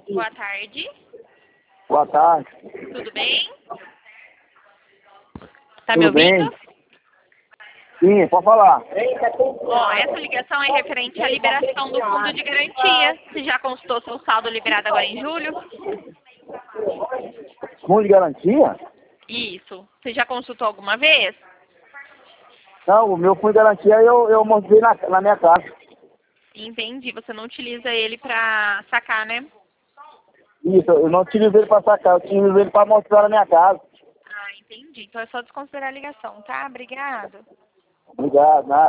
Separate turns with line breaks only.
Boa tarde.
Boa tarde.
Tudo bem? Tá me
Tudo bem?
ouvindo?
Sim, pode falar.
Ó, essa ligação é referente à liberação do fundo de garantia. Você já consultou seu saldo liberado agora em julho?
Fundo de garantia?
Isso. Você já consultou alguma vez?
Não, o meu fundo de garantia eu mostrei na minha casa.
Entendi. Você não utiliza ele pra sacar, né?
Isso, eu não utilizo ele para sacar, eu utilizo ele para mostrar na minha casa.
Ah, entendi. Então é só desconsiderar a ligação, tá? Obrigado.
Obrigado, nada.